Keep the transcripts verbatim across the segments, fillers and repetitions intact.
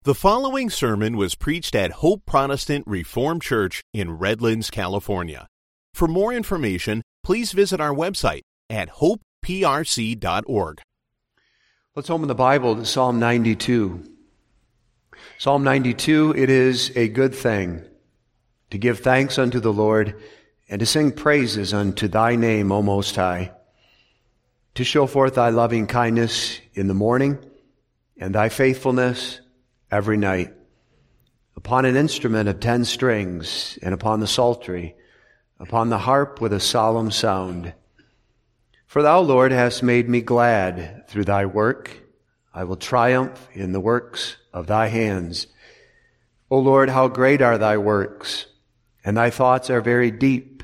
The following sermon was preached at Hope Protestant Reformed Church in Redlands, California. For more information, please visit our website at hope p r c dot org. Let's open the Bible to Psalm ninety-two. Psalm ninety-two, it is a good thing to give thanks unto the Lord and to sing praises unto thy name, O Most High, to show forth thy loving kindness in the morning and thy faithfulness every night. Upon an instrument of ten strings, and upon the psaltery, upon the harp with a solemn sound. For thou, Lord, hast made me glad through thy work. I will triumph in the works of thy hands. O Lord, how great are thy works, and thy thoughts are very deep.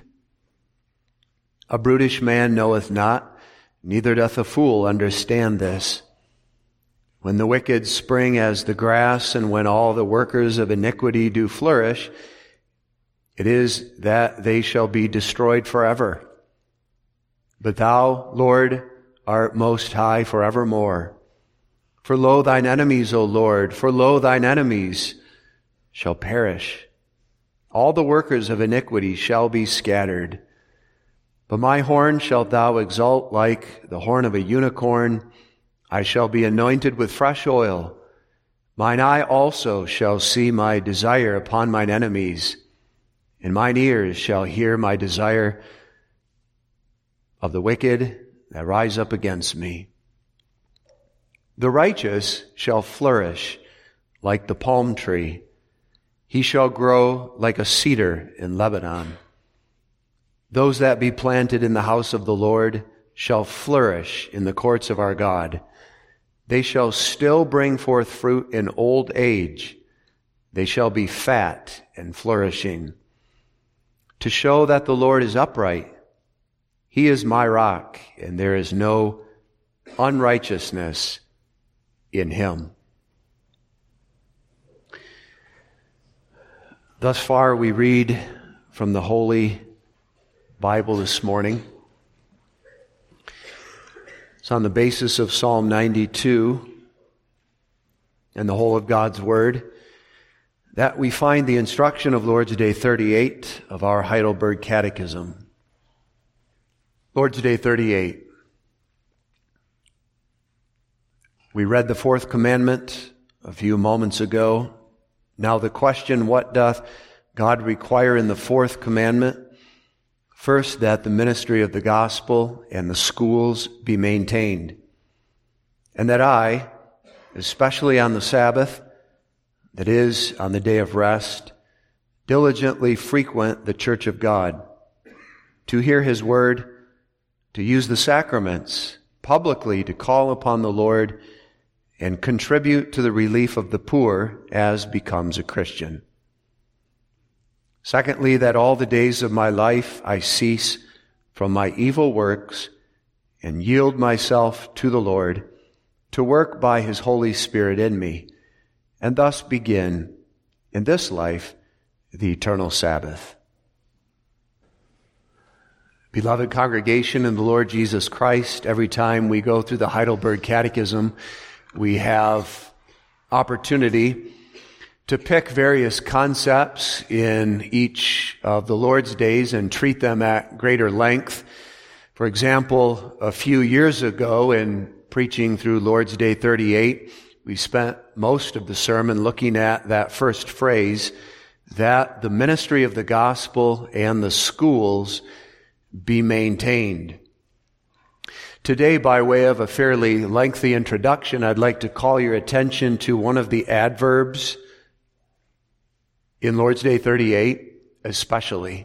A brutish man knoweth not, neither doth a fool understand this. When the wicked spring as the grass, and when all the workers of iniquity do flourish, it is that they shall be destroyed forever. But thou, Lord, art most high forevermore. For lo, thine enemies, O Lord, for lo, thine enemies shall perish. All the workers of iniquity shall be scattered. But my horn shalt thou exalt like the horn of a unicorn. I shall be anointed with fresh oil. Mine eye also shall see my desire upon mine enemies, and mine ears shall hear my desire of the wicked that rise up against me. The righteous shall flourish like the palm tree. He shall grow like a cedar in Lebanon. Those that be planted in the house of the Lord shall flourish in the courts of our God. They shall still bring forth fruit in old age. They shall be fat and flourishing, to show that the Lord is upright. He is my rock, and there is no unrighteousness in him. Thus far we read from the Holy Bible this morning. It's on the basis of Psalm ninety-two and the whole of God's Word that we find the instruction of Lord's Day thirty-eight of our Heidelberg Catechism. Lord's Day thirty-eight. We read the fourth commandment a few moments ago. Now the question, what doth God require in the fourth commandment? First, that the ministry of the gospel and the schools be maintained, and that I, especially on the Sabbath, that is, on the day of rest, diligently frequent the church of God, to hear his word, to use the sacraments, publicly to call upon the Lord, and contribute to the relief of the poor as becomes a Christian. Secondly, that all the days of my life I cease from my evil works and yield myself to the Lord to work by his Holy Spirit in me, and thus begin in this life the eternal Sabbath. Beloved congregation in the Lord Jesus Christ, every time we go through the Heidelberg Catechism, we have opportunity to pick various concepts in each of the Lord's days and treat them at greater length. For example, a few years ago in preaching through Lord's Day thirty-eight, we spent most of the sermon looking at that first phrase, that the ministry of the gospel and the schools be maintained. Today, by way of a fairly lengthy introduction, I'd like to call your attention to one of the adverbs in Lord's Day thirty-eight, especially.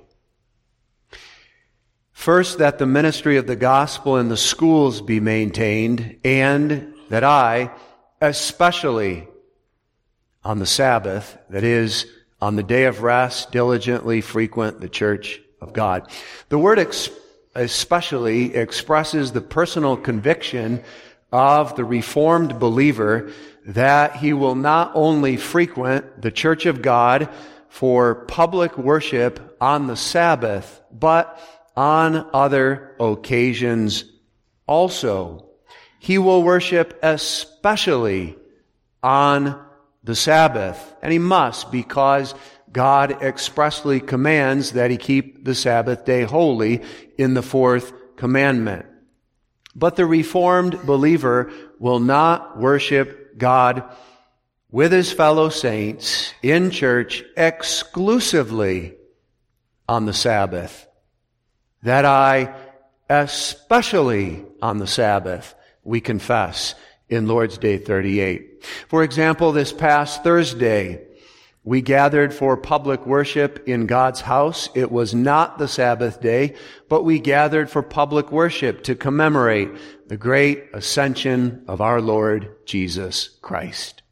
First, that the ministry of the gospel and the schools be maintained, and that I, especially on the Sabbath, that is, on the day of rest, diligently frequent the church of God. The word ex- especially expresses the personal conviction of the Reformed believer that he will not only frequent the church of God for public worship on the Sabbath, but on other occasions also. He will worship especially on the Sabbath. And he must, because God expressly commands that he keep the Sabbath day holy in the fourth commandment. But the Reformed believer will not worship God with his fellow saints in church exclusively on the Sabbath. That I, especially on the Sabbath, we confess in Lord's Day thirty-eight. For example, this past Thursday, we gathered for public worship in God's house. It was not the Sabbath day, but we gathered for public worship to commemorate the great ascension of our Lord Jesus Christ.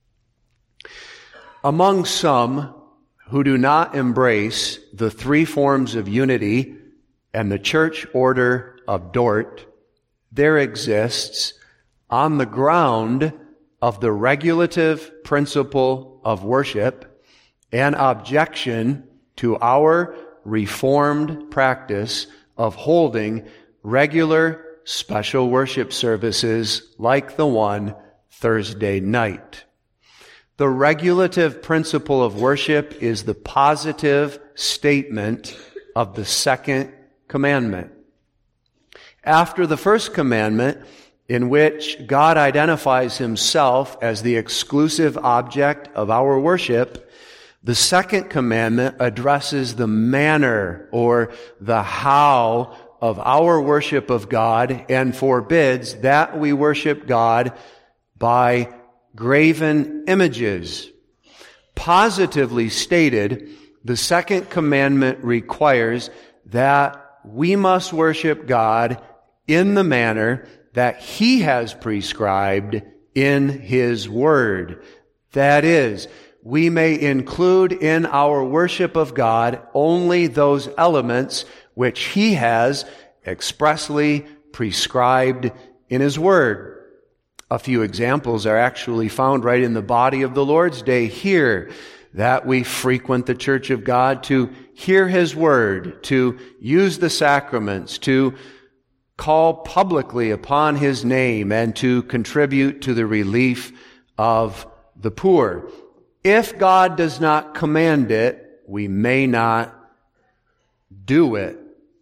Among some who do not embrace the three forms of unity and the church order of Dort, there exists, on the ground of the regulative principle of worship, an objection to our Reformed practice of holding regular special worship services like the one Thursday night. The regulative principle of worship is the positive statement of the second commandment. After the first commandment, in which God identifies himself as the exclusive object of our worship, the second commandment addresses the manner or the how of our worship of God and forbids that we worship God by graven images. Positively stated, the second commandment requires that we must worship God in the manner that he has prescribed in his word. That is, we may include in our worship of God only those elements which he has expressly prescribed in his word. A few examples are actually found right in the body of the Lord's Day here, that we frequent the church of God to hear his word, to use the sacraments, to call publicly upon his name, and to contribute to the relief of the poor. If God does not command it, we may not do it.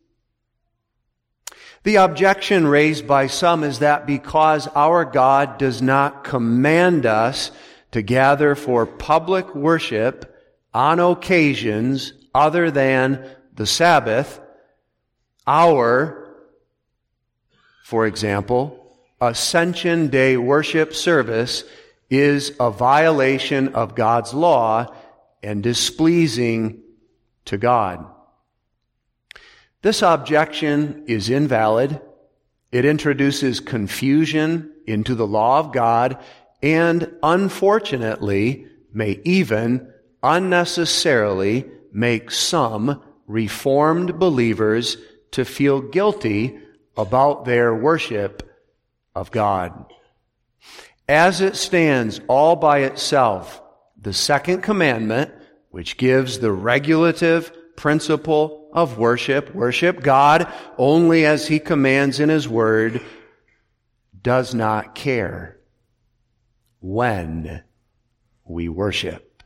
The objection raised by some is that because our God does not command us to gather for public worship on occasions other than the Sabbath, our For example, Ascension Day worship service is a violation of God's law and displeasing to God. This objection is invalid. It introduces confusion into the law of God and, unfortunately, may even unnecessarily make some Reformed believers to feel guilty about their worship of God. As it stands all by itself, the second commandment, which gives the regulative principle of worship, worship God only as he commands in his word, does not care when we worship.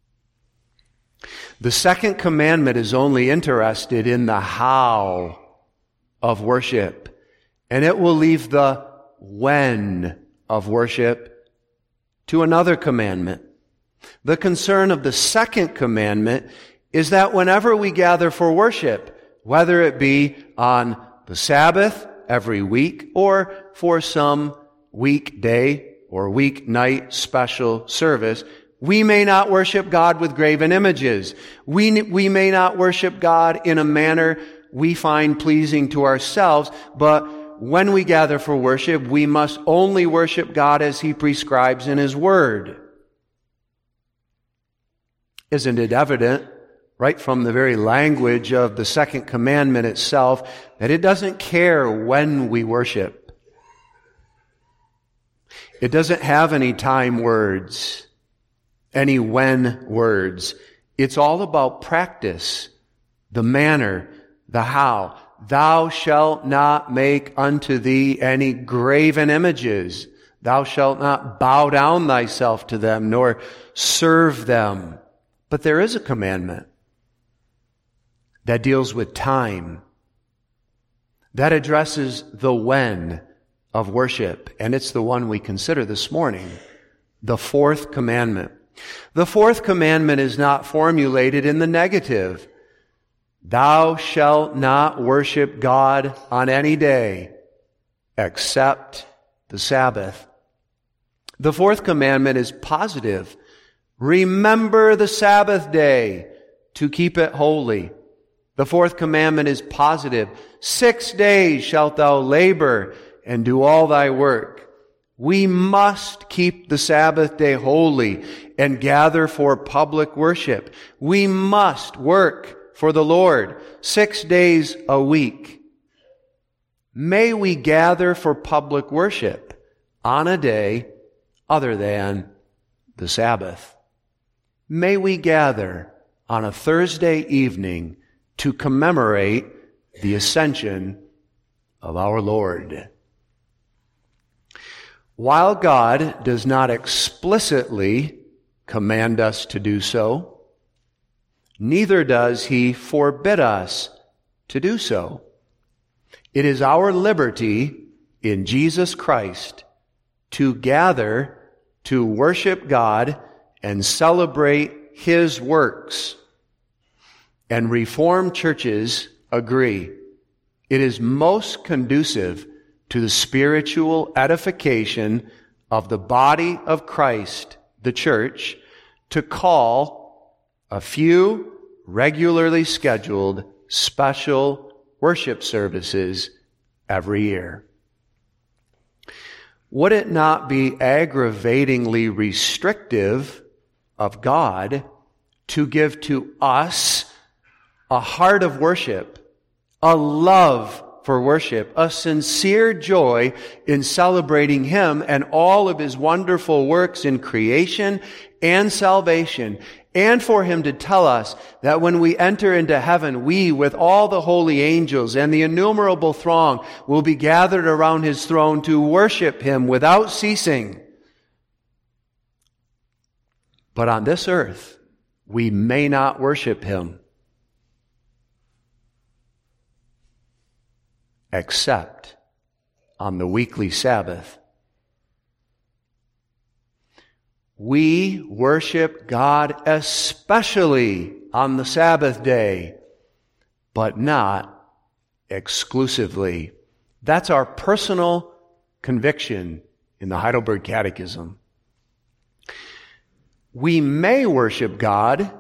The second commandment is only interested in the how of worship, and it will leave the when of worship to another commandment. The concern of the second commandment is that whenever we gather for worship, whether it be on the Sabbath every week or for some weekday or weeknight special service, we may not worship God with graven images. We, we may not worship God in a manner we find pleasing to ourselves, but when we gather for worship, we must only worship God as he prescribes in his word. Isn't it evident, right from the very language of the second commandment itself, that it doesn't care when we worship? It doesn't have any time words, any when words. It's all about practice, the manner, the how. Thou shalt not make unto thee any graven images. Thou shalt not bow down thyself to them, nor serve them. But there is a commandment that deals with time, that addresses the when of worship, and it's the one we consider this morning, the fourth commandment. The fourth commandment is not formulated in the negative. Thou shalt not worship God on any day except the Sabbath. The fourth commandment is positive. Remember the Sabbath day to keep it holy. The fourth commandment is positive. Six days shalt thou labor and do all thy work. We must keep the Sabbath day holy and gather for public worship. We must work for the Lord six days a week. May we gather for public worship on a day other than the Sabbath. May we gather on a Thursday evening to commemorate the ascension of our Lord. While God does not explicitly command us to do so, neither does He forbid us to do so. It is our liberty in Jesus Christ to gather to worship God and celebrate His works. And Reformed churches agree it is most conducive to the spiritual edification of the body of Christ, the church, to call a few regularly scheduled special worship services every year. Would it not be aggravatingly restrictive of God to give to us a heart of worship, a love for worship, a sincere joy in celebrating Him and all of His wonderful works in creation and salvation, and for Him to tell us that when we enter into heaven, we, with all the holy angels and the innumerable throng, will be gathered around His throne to worship Him without ceasing. But on this earth, we may not worship Him except on the weekly Sabbath. We worship God especially on the Sabbath day, but not exclusively. That's our personal conviction in the Heidelberg Catechism. We may worship God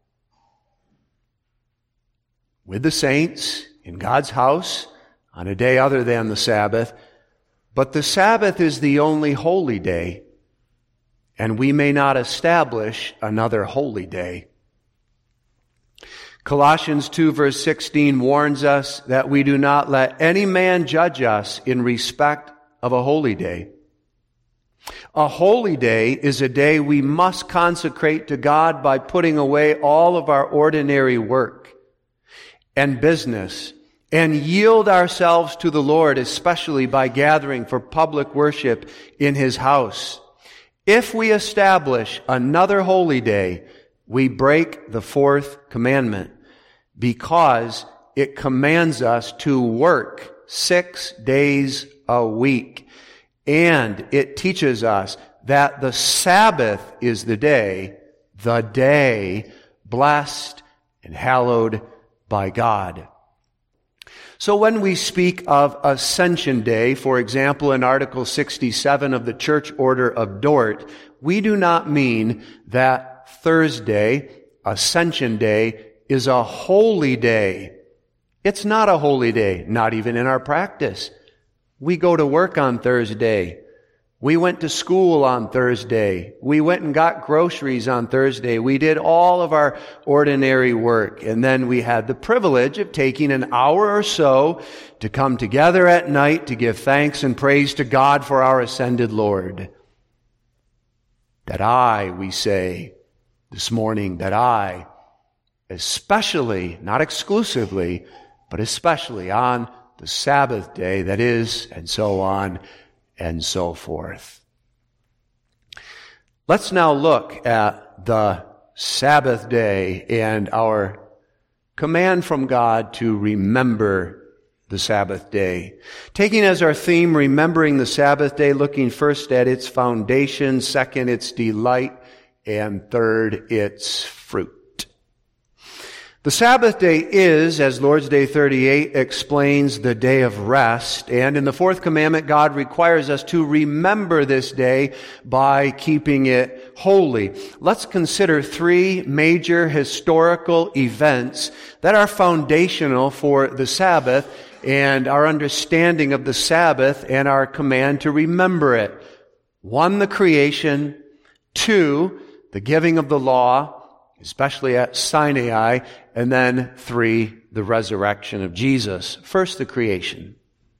with the saints in God's house on a day other than the Sabbath, but the Sabbath is the only holy day, and we may not establish another holy day. Colossians two verse sixteen warns us that we do not let any man judge us in respect of a holy day. A holy day is a day we must consecrate to God by putting away all of our ordinary work and business and yield ourselves to the Lord, especially by gathering for public worship in His house. If we establish another holy day, we break the fourth commandment because it commands us to work six days a week. And it teaches us that the Sabbath is the day, the day blessed and hallowed by God. So when we speak of Ascension Day, for example, in Article sixty-seven of the Church Order of Dort, we do not mean that Thursday, Ascension Day, is a holy day. It's not a holy day, not even in our practice. We go to work on Thursday. We went to school on Thursday. We went and got groceries on Thursday. We did all of our ordinary work. And then we had the privilege of taking an hour or so to come together at night to give thanks and praise to God for our ascended Lord. That I, we say this morning, that I, especially, not exclusively, but especially on the Sabbath day, that is, and so on and so forth. Let's now look at the Sabbath day and our command from God to remember the Sabbath day. Taking as our theme, remembering the Sabbath day, looking first at its foundation, second, its delight, and third, its fruit. The Sabbath day is, as Lord's Day thirty-eight explains, the day of rest. And in the fourth commandment, God requires us to remember this day by keeping it holy. Let's consider three major historical events that are foundational for the Sabbath and our understanding of the Sabbath and our command to remember it. One, the creation. Two, the giving of the law, especially at Sinai. And then three, the resurrection of Jesus. First, the creation.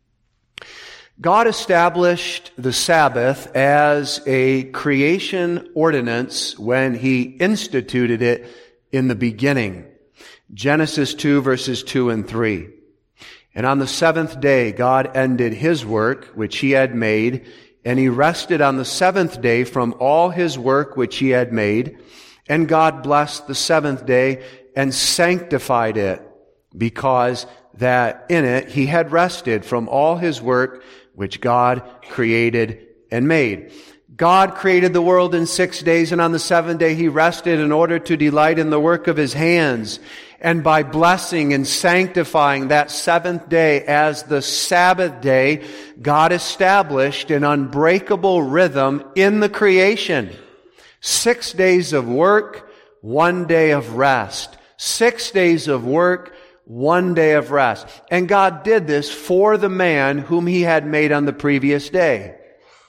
God established the Sabbath as a creation ordinance when He instituted it in the beginning. Genesis two, verses two and three. And on the seventh day, God ended His work, which He had made, and He rested on the seventh day from all His work which He had made. And God blessed the seventh day and sanctified it, because that in it He had rested from all His work which God created and made. God created the world in six days, and on the seventh day He rested in order to delight in the work of His hands. And by blessing and sanctifying that seventh day as the Sabbath day, God established an unbreakable rhythm in the creation. Six days of work, one day of rest. Six days of work, one day of rest. And God did this for the man whom He had made on the previous day.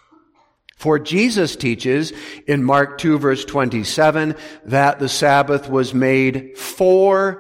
For Jesus teaches in Mark two, verse twenty-seven, that the Sabbath was made for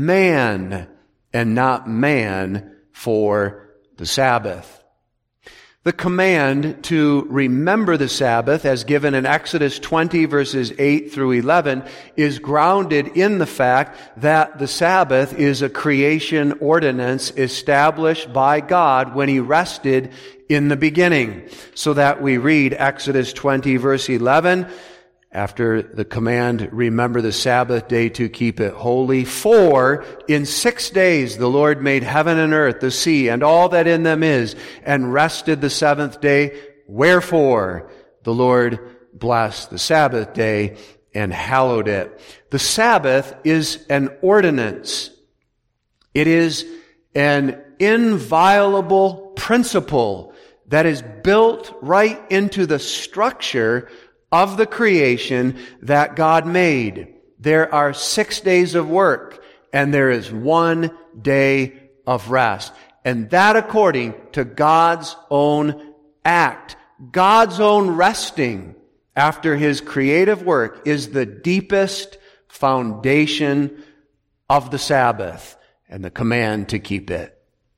man and not man for the Sabbath. The command to remember the Sabbath, as given in Exodus twenty, verses eight through eleven, is grounded in the fact that the Sabbath is a creation ordinance established by God when He rested in the beginning. So that we read Exodus twenty, verse eleven, after the command, remember the Sabbath day to keep it holy. For in six days the Lord made heaven and earth, the sea, and all that in them is, and rested the seventh day. Wherefore the Lord blessed the Sabbath day and hallowed it. The Sabbath is an ordinance. It is an inviolable principle that is built right into the structure of the creation that God made. There are six days of work, and there is one day of rest. And that according to God's own act. God's own resting after His creative work is the deepest foundation of the Sabbath and the command to keep it.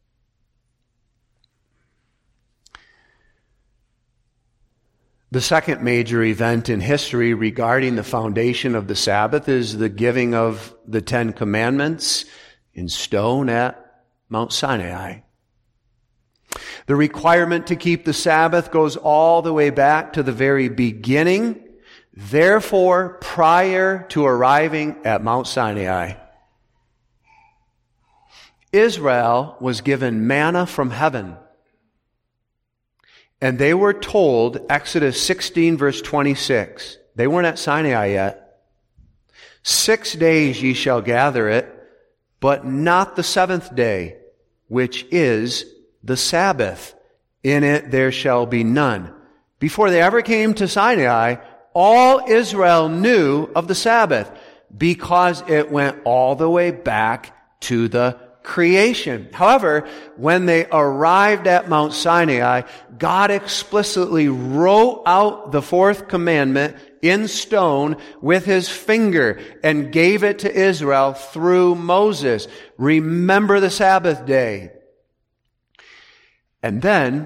The second major event in history regarding the foundation of the Sabbath is the giving of the Ten Commandments in stone at Mount Sinai. The requirement to keep the Sabbath goes all the way back to the very beginning. Therefore, prior to arriving at Mount Sinai, Israel was given manna from heaven. And they were told, Exodus sixteen, verse twenty-six, they weren't at Sinai yet. Six days ye shall gather it, but not the seventh day, which is the Sabbath. In it there shall be none. Before they ever came to Sinai, all Israel knew of the Sabbath because it went all the way back to the creation. However, when they arrived at Mount Sinai, God explicitly wrote out the fourth commandment in stone with His finger and gave it to Israel through Moses. Remember the Sabbath day. And then,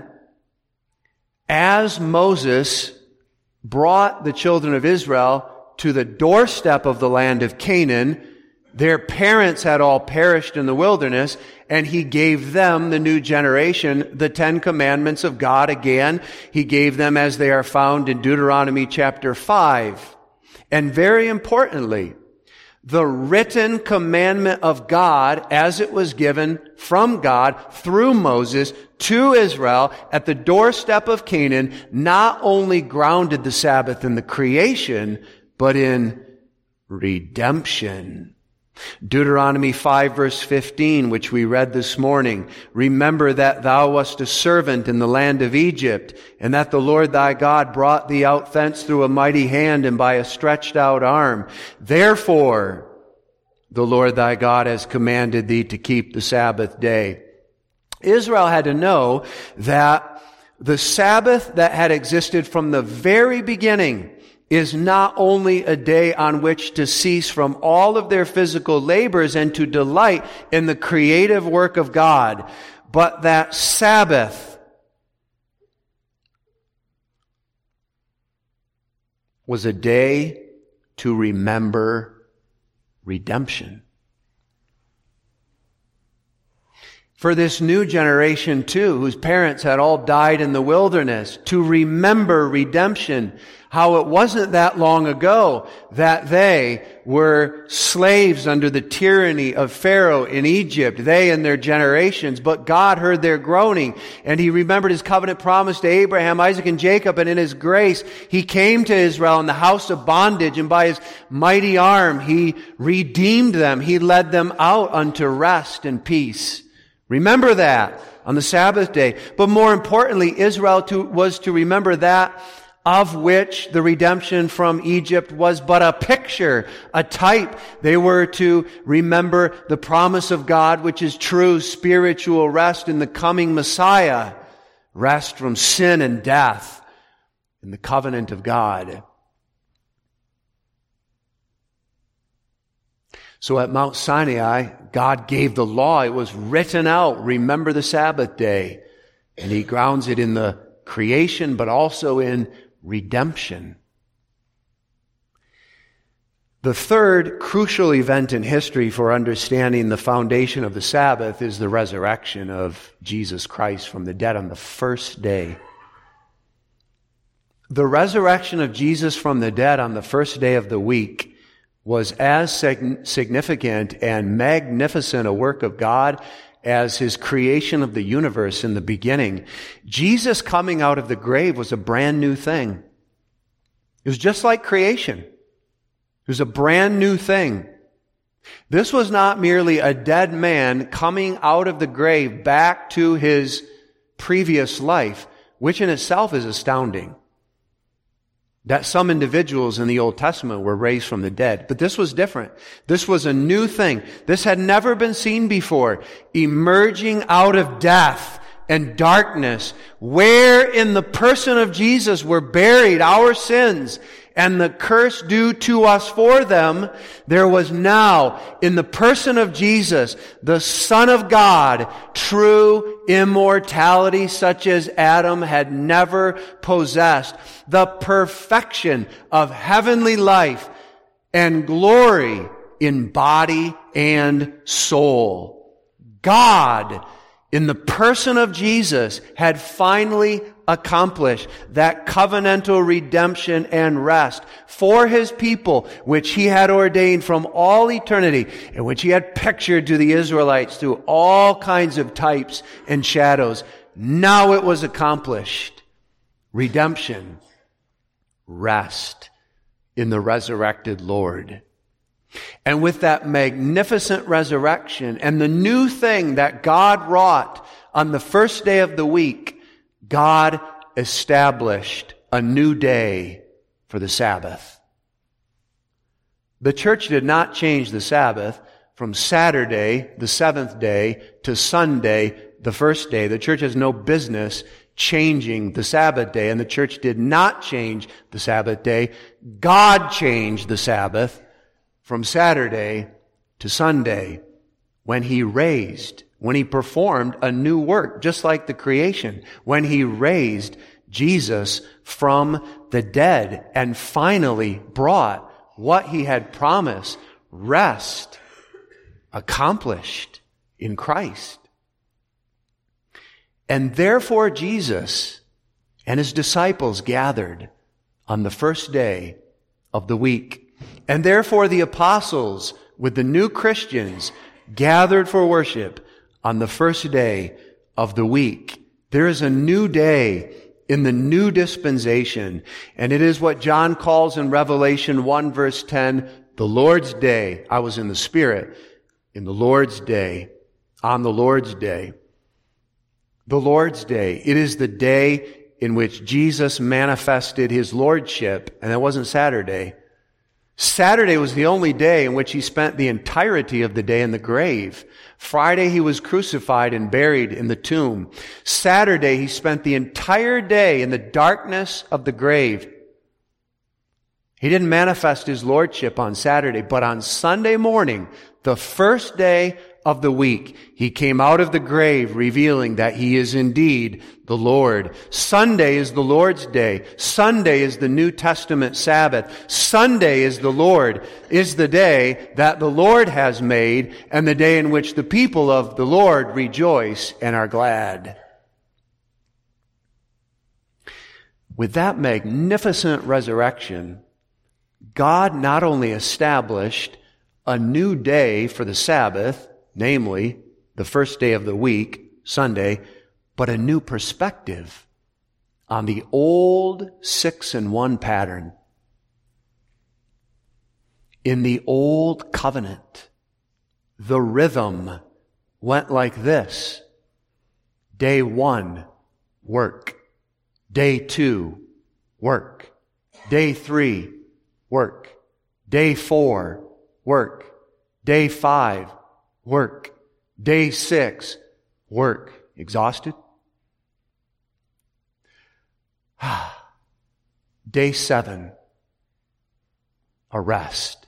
as Moses brought the children of Israel to the doorstep of the land of Canaan, Their parents had all perished in the wilderness, and he gave them, the new generation, the Ten Commandments of God again. He gave them as they are found in Deuteronomy chapter five. And very importantly, the written commandment of God as it was given from God through Moses to Israel at the doorstep of Canaan not only grounded the Sabbath in the creation, but in redemption. Deuteronomy five verse fifteen, which we read this morning, remember that thou wast a servant in the land of Egypt, and that the Lord thy God brought thee out thence through a mighty hand and by a stretched out arm. Therefore, the Lord thy God has commanded thee to keep the Sabbath day. Israel had to know that the Sabbath that had existed from the very beginning is not only a day on which to cease from all of their physical labors and to delight in the creative work of God, but that Sabbath was a day to remember redemption. For this new generation too, whose parents had all died in the wilderness, to remember redemption, how it wasn't that long ago that they were slaves under the tyranny of Pharaoh in Egypt, they and their generations, but God heard their groaning, and he remembered his covenant promise to Abraham, Isaac, and Jacob, and in his grace, he came to Israel in the house of bondage, and by his mighty arm, he redeemed them. He led them out unto rest and peace. Remember that on the Sabbath day. But more importantly, Israel to, was to remember that of which the redemption from Egypt was but a picture, a type. They were to remember the promise of God, which is true spiritual rest in the coming Messiah, rest from sin and death in the covenant of God. So at Mount Sinai, God gave the law. It was written out. Remember the Sabbath day. And he grounds it in the creation, but also in redemption. The third crucial event in history for understanding the foundation of the Sabbath is the resurrection of Jesus Christ from the dead on the first day. The resurrection of Jesus from the dead on the first day of the week was as significant and magnificent a work of God as his creation of the universe in the beginning. Jesus coming out of the grave was a brand new thing. It was just like creation. It was a brand new thing. This was not merely a dead man coming out of the grave back to his previous life, which in itself is astounding. That some individuals in the Old Testament were raised from the dead. But this was different. This was a new thing. This had never been seen before. Emerging out of death and darkness, where in the person of Jesus were buried our sins and the curse due to us for them, there was now, in the person of Jesus, the Son of God, true immortality such as Adam had never possessed, the perfection of heavenly life and glory in body and soul. God, in the person of Jesus, had finally accomplished that covenantal redemption and rest for his people, which he had ordained from all eternity, and which he had pictured to the Israelites through all kinds of types and shadows. Now it was accomplished. Redemption, rest in the resurrected Lord. And with that magnificent resurrection and the new thing that God wrought on the first day of the week, God established a new day for the Sabbath. The church did not change the Sabbath from Saturday, the seventh day, to Sunday, the first day. The church has no business changing the Sabbath day, and the church did not change the Sabbath day. God changed the Sabbath from Saturday to Sunday when he raised, when he performed a new work, just like the creation, when he raised Jesus from the dead and finally brought what he had promised, rest accomplished in Christ. And therefore Jesus and his disciples gathered on the first day of the week. And therefore the apostles with the new Christians gathered for worship on the first day of the week. There is a new day in the new dispensation, and it is what John calls in Revelation one verse ten, the Lord's day. I was in the Spirit in the Lord's day, on the Lord's day. The Lord's day. It is the day in which Jesus manifested his lordship, and that wasn't Saturday. Saturday was the only day in which he spent the entirety of the day in the grave. Friday he was crucified and buried in the tomb. Saturday he spent the entire day in the darkness of the grave. He didn't manifest his lordship on Saturday, but on Sunday morning, the first day of the week, he came out of the grave revealing that he is indeed the Lord. Sunday is the Lord's day. Sunday is the New Testament Sabbath. Sunday is the Lord, is the day that the Lord has made and the day in which the people of the Lord rejoice and are glad. With that magnificent resurrection, God not only established a new day for the Sabbath, namely the first day of the week, Sunday, but a new perspective on the old six and one pattern. In the old covenant, the rhythm went like this. Day one, work. Day two, work. Day three, work. Day four, work. Day five, work. Day six, work. Exhausted? Day seven, a rest.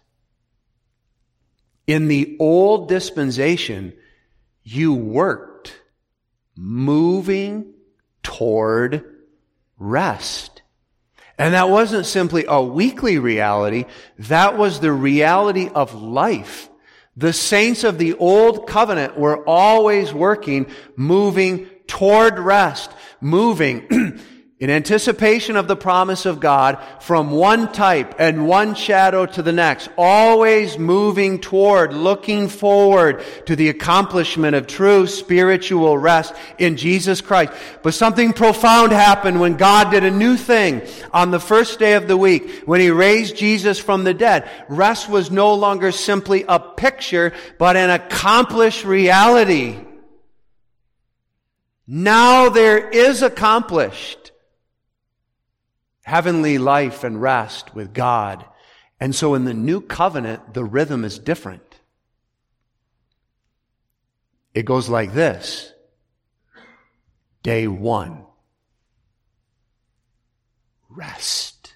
In the old dispensation, you worked, moving toward rest. And that wasn't simply a weekly reality. That was the reality of life. The saints of the old covenant were always working, moving toward rest, moving in anticipation of the promise of God from one type and one shadow to the next, always moving toward, looking forward to the accomplishment of true spiritual rest in Jesus Christ. But something profound happened when God did a new thing on the first day of the week, when He raised Jesus from the dead. Rest was no longer simply a picture, but an accomplished reality. Now there is accomplished heavenly life and rest with God. And so in the new covenant, the rhythm is different. It goes like this. Day one, rest.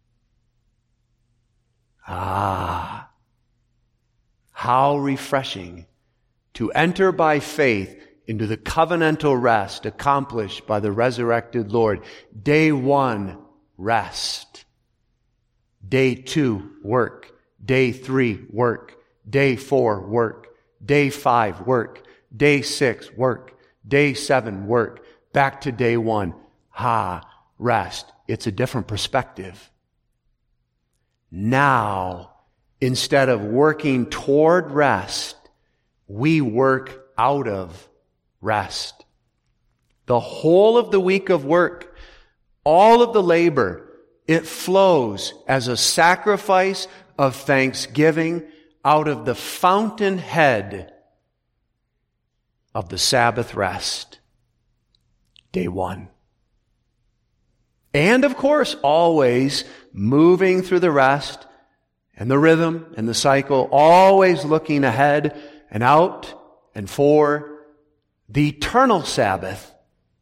Ah, how refreshing to enter by faith into the covenantal rest accomplished by the resurrected Lord. Day one, rest. Day two, work. Day three, work. Day four, work. Day five, work. Day six, work. Day seven, work. Back to day one. Ha, rest. It's a different perspective. Now, instead of working toward rest, we work out of rest. The whole of the week of work, all of the labor, it flows as a sacrifice of thanksgiving out of the fountainhead of the Sabbath rest. Day one. And of course, always moving through the rest and the rhythm and the cycle, always looking ahead and out and for the eternal Sabbath.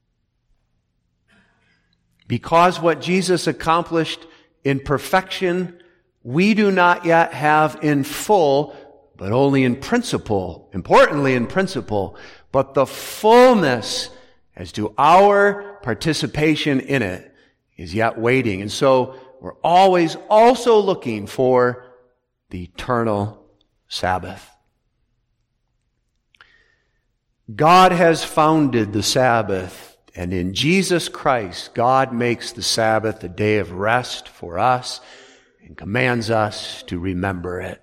Because what Jesus accomplished in perfection, we do not yet have in full, but only in principle, importantly in principle, but the fullness as to our participation in it is yet waiting. And so we're always also looking for the eternal Sabbath. God has founded the Sabbath, and in Jesus Christ, God makes the Sabbath a day of rest for us and commands us to remember it.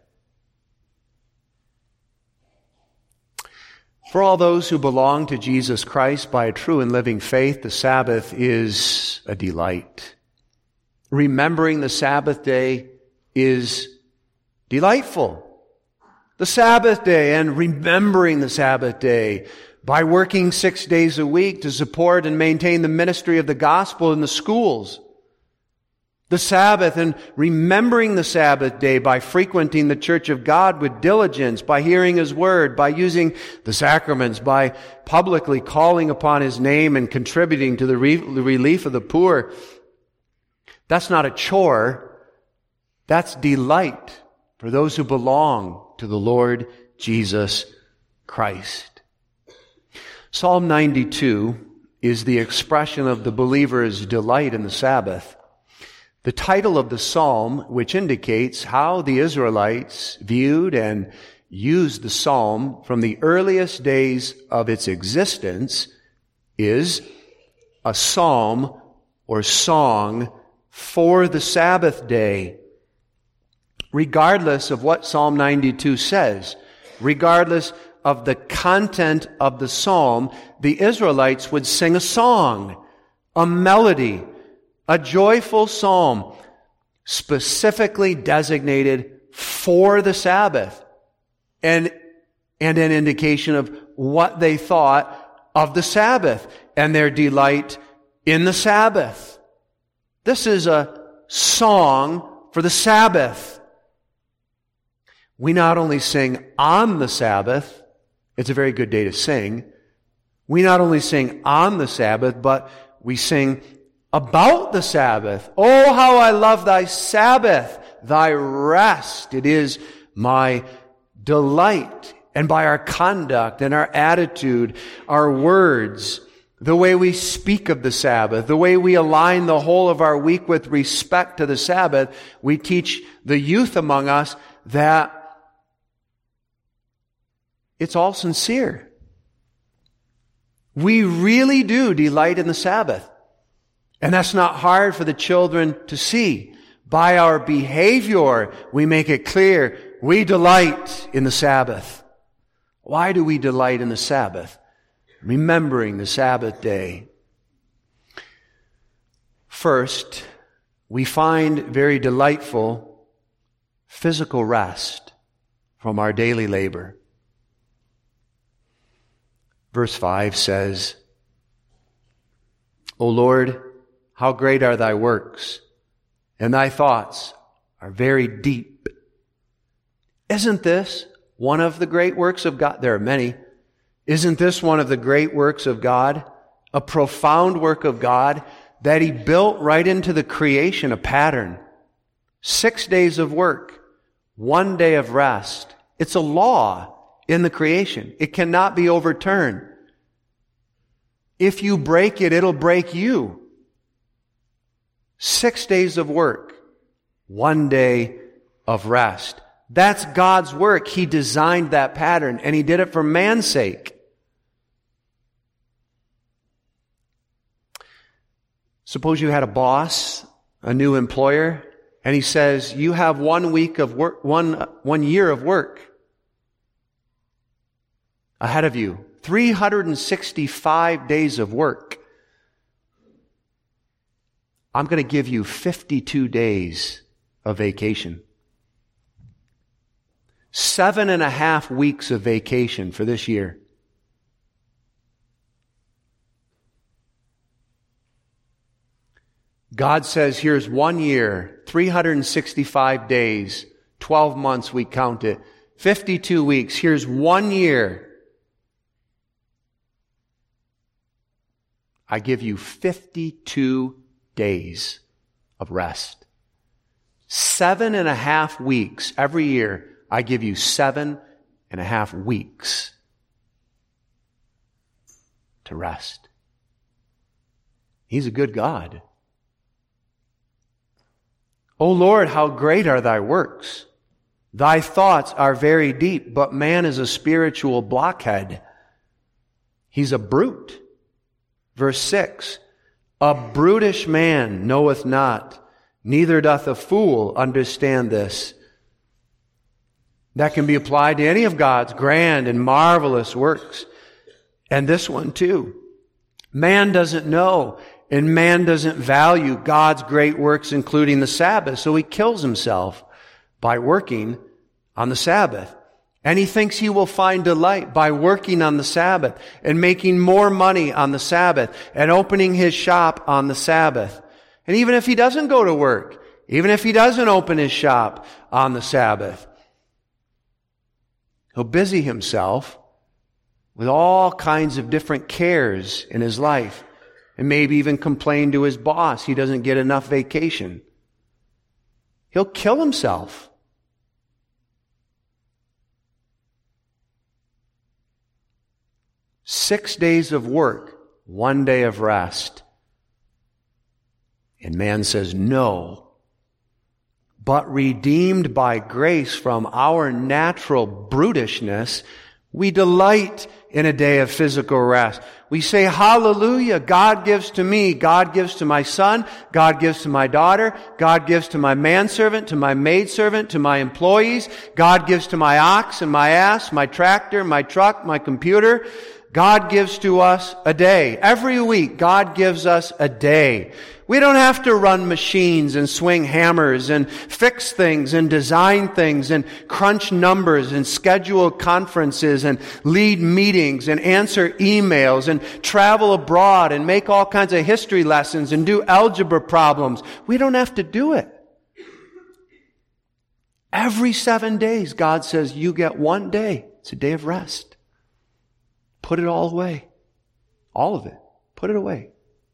For all those who belong to Jesus Christ by a true and living faith, the Sabbath is a delight. Remembering the Sabbath day is delightful. The Sabbath day and remembering the Sabbath day by working six days a week to support and maintain the ministry of the gospel in the schools. The Sabbath and remembering the Sabbath day by frequenting the church of God with diligence, by hearing His word, by using the sacraments, by publicly calling upon His name and contributing to the, re- the relief of the poor. That's not a chore. That's delight for those who belong to the Lord Jesus Christ. Psalm ninety-two is the expression of the believer's delight in the Sabbath. The title of the psalm, which indicates how the Israelites viewed and used the psalm from the earliest days of its existence, is a psalm or song for the Sabbath day. Regardless of what Psalm ninety-two says, regardless of the content of the psalm, the Israelites would sing a song, a melody, a joyful psalm, specifically designated for the Sabbath, and, and an indication of what they thought of the Sabbath and their delight in the Sabbath. This is a song for the Sabbath. We not only sing on the Sabbath, it's a very good day to sing. We not only sing on the Sabbath, but we sing about the Sabbath. Oh, how I love thy Sabbath, thy rest. It is my delight. And by our conduct and our attitude, our words, the way we speak of the Sabbath, the way we align the whole of our week with respect to the Sabbath, we teach the youth among us that it's all sincere. We really do delight in the Sabbath. And that's not hard for the children to see. By our behavior, we make it clear we delight in the Sabbath. Why do we delight in the Sabbath? Remembering the Sabbath day. First, we find very delightful physical rest from our daily labor. Verse five says, O Lord, how great are thy works, and thy thoughts are very deep. Isn't this one of the great works of God? There are many. Isn't this one of the great works of God? A profound work of God that He built right into the creation, a pattern. Six days of work, one day of rest. It's a law in the creation. It cannot be overturned. If you break it, it'll break you. Six days of work, one day of rest. That's God's work. He designed that pattern, and He did it for man's sake. Suppose you had a boss, a new employer, and he says, you have one week of work, one, one year of work ahead of you. three hundred sixty-five days of work. I'm going to give you fifty-two days of vacation. Seven and a half weeks of vacation for this year. God says, here's one year, three hundred sixty-five days, twelve months we count it, fifty-two weeks. Here's one year. I give you fifty-two days of rest. Seven and a half weeks every year. I give you seven and a half weeks to rest. He's a good God. O Lord, how great are thy works. Thy thoughts are very deep, but man is a spiritual blockhead. He's a brute. Verse six, a brutish man knoweth not, neither doth a fool understand this. That can be applied to any of God's grand and marvelous works. And this one too. Man doesn't know and man doesn't value God's great works, including the Sabbath, so he kills himself by working on the Sabbath. And he thinks he will find delight by working on the Sabbath and making more money on the Sabbath and opening his shop on the Sabbath. And even if he doesn't go to work, even if he doesn't open his shop on the Sabbath, he'll busy himself with all kinds of different cares in his life and maybe even complain to his boss he doesn't get enough vacation. He'll kill himself. Six days of work, one day of rest. And man says, no. But redeemed by grace from our natural brutishness, we delight in a day of physical rest. We say, hallelujah, God gives to me, God gives to my son, God gives to my daughter, God gives to my manservant, to my maidservant, to my employees, God gives to my ox and my ass, my tractor, my truck, my computer. God gives to us a day. Every week, God gives us a day. We don't have to run machines and swing hammers and fix things and design things and crunch numbers and schedule conferences and lead meetings and answer emails and travel abroad and make all kinds of history lessons and do algebra problems. We don't have to do it. Every seven days, God says, you get one day. It's a day of rest. Put it all away. All of it. Put it away.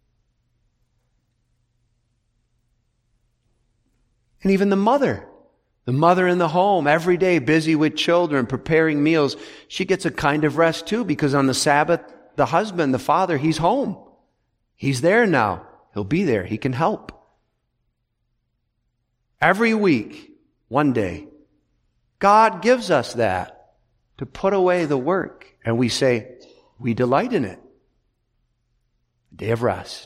And even the mother, the mother in the home, every day busy with children, preparing meals, she gets a kind of rest too, because on the Sabbath, the husband, the father, he's home. He's there now. He'll be there. He can help. Every week, one day, God gives us that to put away the work. And we say, we delight in it. A day of rest.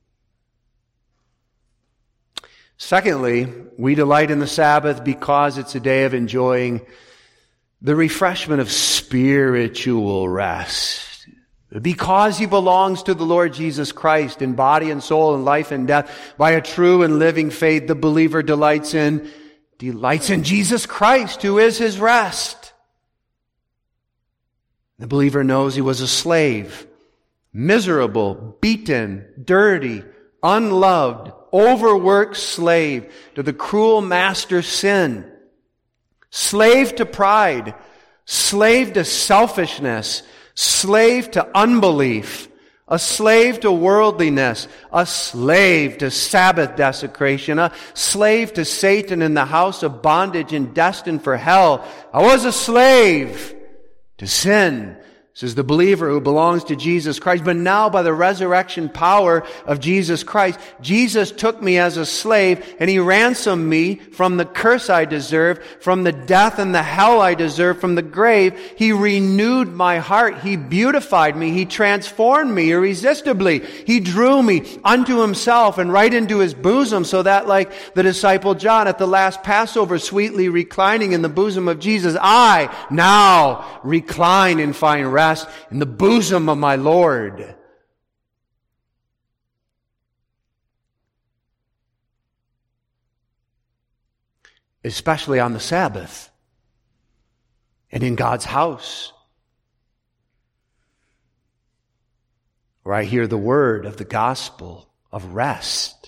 Secondly, we delight in the Sabbath because it's a day of enjoying the refreshment of spiritual rest. Because he belongs to the Lord Jesus Christ in body and soul and life and death, by a true and living faith, the believer delights in, delights in Jesus Christ, who is his rest. The believer knows he was a slave, miserable, beaten, dirty, unloved, overworked slave to the cruel master sin, slave to pride, slave to selfishness, slave to unbelief, a slave to worldliness, a slave to Sabbath desecration, a slave to Satan in the house of bondage and destined for hell. I was a slave to sin. This is the believer who belongs to Jesus Christ. But now by the resurrection power of Jesus Christ, Jesus took me as a slave and he ransomed me from the curse I deserved, from the death and the hell I deserved, from the grave. He renewed my heart. He beautified me. He transformed me irresistibly. He drew me unto himself and right into his bosom, so that, like the disciple John at the last Passover, sweetly reclining in the bosom of Jesus, I now recline and find rest in the bosom of my Lord. Especially on the Sabbath and in God's house, where I hear the word of the gospel of rest.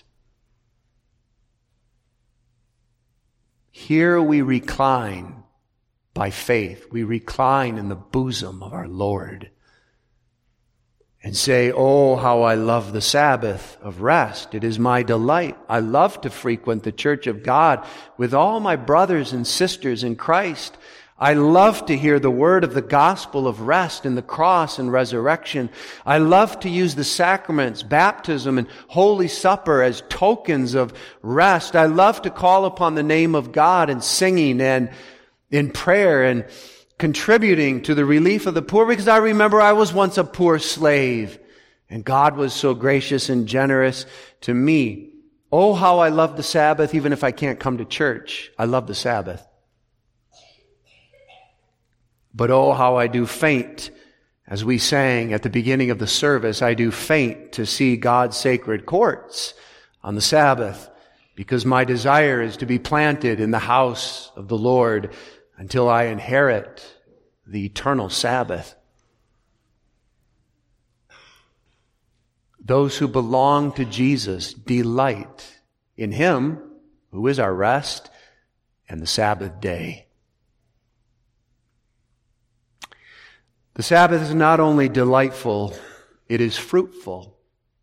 Here we recline. By faith, we recline in the bosom of our Lord and say, oh, how I love the Sabbath of rest. It is my delight. I love to frequent the church of God with all my brothers and sisters in Christ. I love to hear the word of the gospel of rest in the cross and resurrection. I love to use the sacraments, baptism and Holy Supper as tokens of rest. I love to call upon the name of God in singing and in prayer and contributing to the relief of the poor, because I remember I was once a poor slave, and God was so gracious and generous to me. Oh, how I love the Sabbath, even if I can't come to church. I love the Sabbath. But oh, how I do faint, as we sang at the beginning of the service, I do faint to see God's sacred courts on the Sabbath, because my desire is to be planted in the house of the Lord until I inherit the eternal Sabbath. Those who belong to Jesus delight in Him, who is our rest and the Sabbath day. The Sabbath is not only delightful, it is fruitful.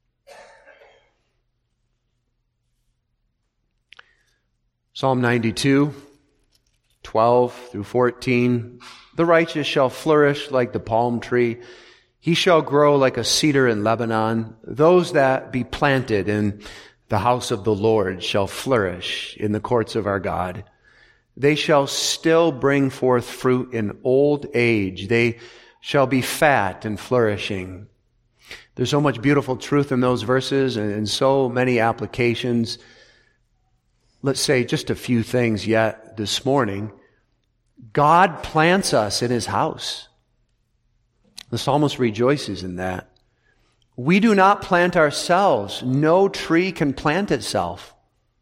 Psalm ninety-two, twelve through fourteen. The righteous shall flourish like the palm tree. He shall grow like a cedar in Lebanon. Those that be planted in the house of the Lord shall flourish in the courts of our God. They shall still bring forth fruit in old age. They shall be fat and flourishing. There's so much beautiful truth in those verses and, and so many applications. Let's say just a few things yet this morning. God plants us in His house. The psalmist rejoices in that. We do not plant ourselves. No tree can plant itself.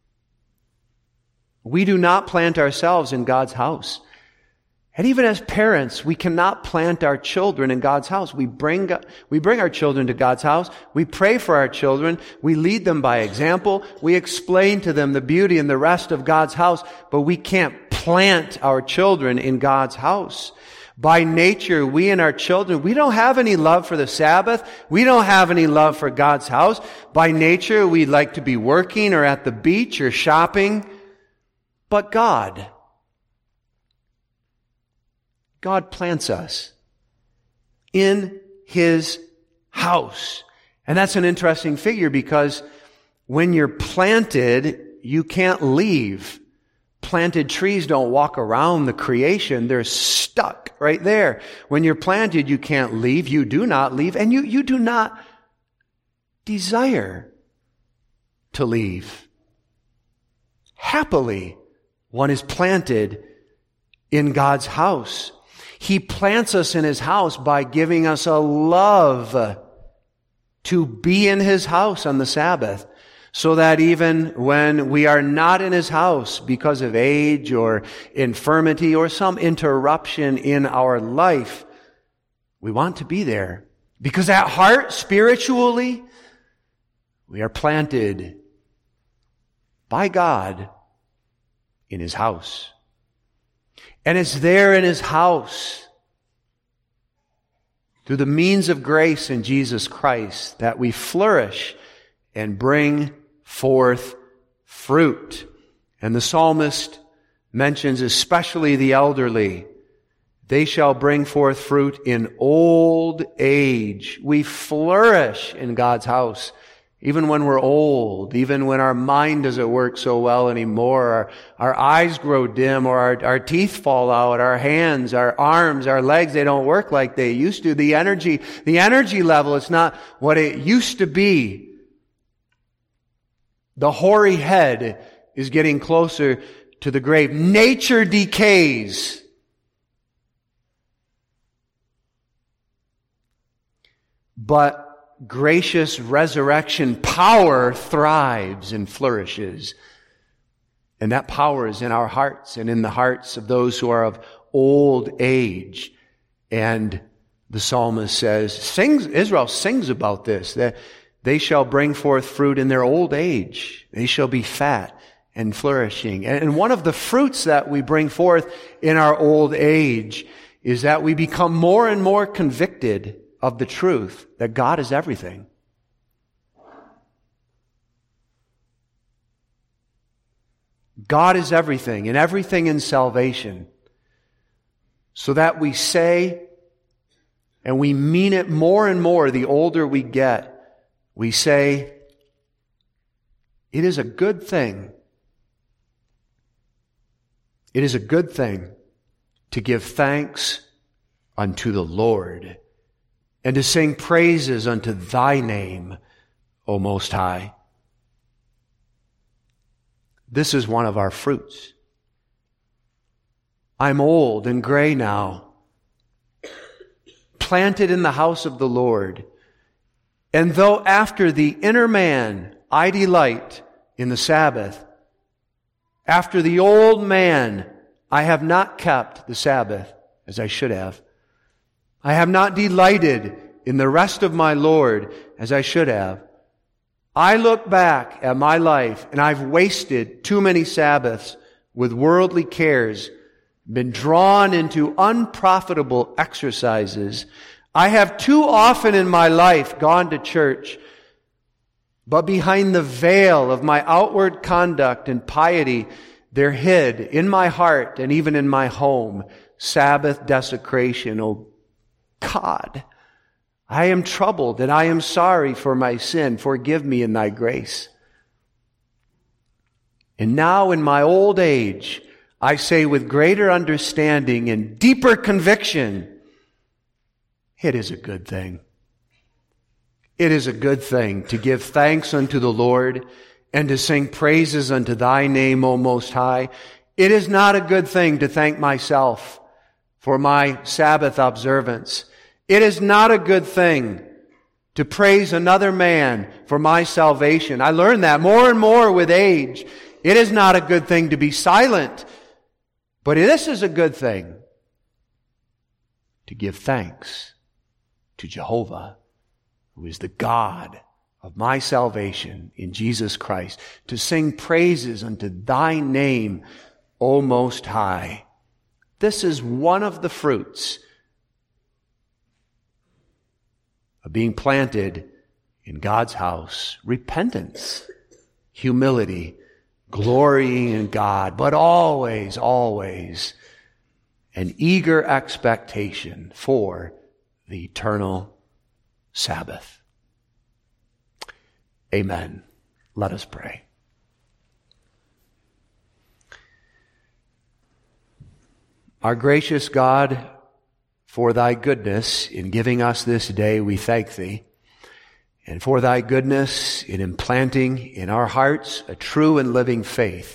We do not plant ourselves in God's house. And even as parents, we cannot plant our children in God's house. We bring, we bring our children to God's house. We pray for our children. We lead them by example. We explain to them the beauty and the rest of God's house. But we can't plant our children in God's house. By nature, we and our children, we don't have any love for the Sabbath. We don't have any love for God's house. By nature, we like to be working or at the beach or shopping. But God, God plants us in His house. And that's an interesting figure, because when you're planted, you can't leave. Planted trees don't walk around the creation. They're stuck right there. When you're planted, you can't leave. You do not leave. And you, you do not desire to leave. Happily, one is planted in God's house. He plants us in His house by giving us a love to be in His house on the Sabbath, so that even when we are not in His house because of age or infirmity or some interruption in our life, we want to be there. Because at heart, spiritually, we are planted by God in His house. And it's there in His house, through the means of grace in Jesus Christ, that we flourish and bring forth fruit. And the psalmist mentions especially the elderly. They shall bring forth fruit in old age. We flourish in God's house. Even when we're old, even when our mind doesn't work so well anymore, our, our eyes grow dim, or our, our teeth fall out, our hands, our arms, our legs, they don't work like they used to. The energy, the energy level is not what it used to be. The hoary head is getting closer to the grave. Nature decays. But gracious resurrection power thrives and flourishes. And that power is in our hearts and in the hearts of those who are of old age. And the psalmist says, sings, Israel sings about this, that they shall bring forth fruit in their old age. They shall be fat and flourishing. And one of the fruits that we bring forth in our old age is that we become more and more convicted of the truth that God is everything. God is everything, and everything in salvation. So that we say, and we mean it more and more the older we get, we say, it is a good thing. It is a good thing to give thanks unto the Lord, and to sing praises unto thy name, O Most High. This is one of our fruits. I'm old and gray now, planted in the house of the Lord. And though after the inner man I delight in the Sabbath, after the old man I have not kept the Sabbath as I should have. I have not delighted in the rest of my Lord as I should have. I look back at my life and I've wasted too many Sabbaths with worldly cares, been drawn into unprofitable exercises. I have too often in my life gone to church, but behind the veil of my outward conduct and piety, there hid in my heart and even in my home Sabbath desecration. Oh God, I am troubled and I am sorry for my sin. Forgive me in thy grace. And now in my old age, I say with greater understanding and deeper conviction, it is a good thing. It is a good thing to give thanks unto the Lord and to sing praises unto thy name, O Most High. It is not a good thing to thank myself for my Sabbath observance. It is not a good thing to praise another man for my salvation. I learned that more and more with age. It is not a good thing to be silent, but this is a good thing to give thanks to Jehovah, who is the God of my salvation in Jesus Christ, to sing praises unto thy name, O Most High. This is one of the fruits of being planted in God's house. Repentance, humility, glorying in God, but always, always an eager expectation for the eternal Sabbath. Amen. Let us pray. Our gracious God, for thy goodness in giving us this day, we thank thee. And for thy goodness in implanting in our hearts a true and living faith.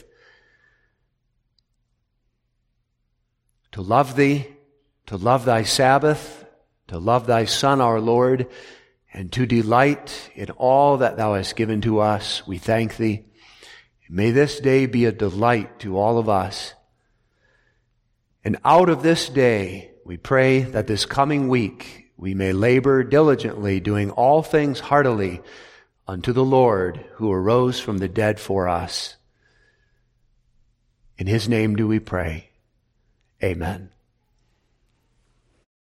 To love thee, to love thy Sabbath, to love thy Son, our Lord, and to delight in all that thou hast given to us. We thank thee. May this day be a delight to all of us. And out of this day, we pray that this coming week we may labor diligently, doing all things heartily unto the Lord who arose from the dead for us. In his name do we pray. Amen.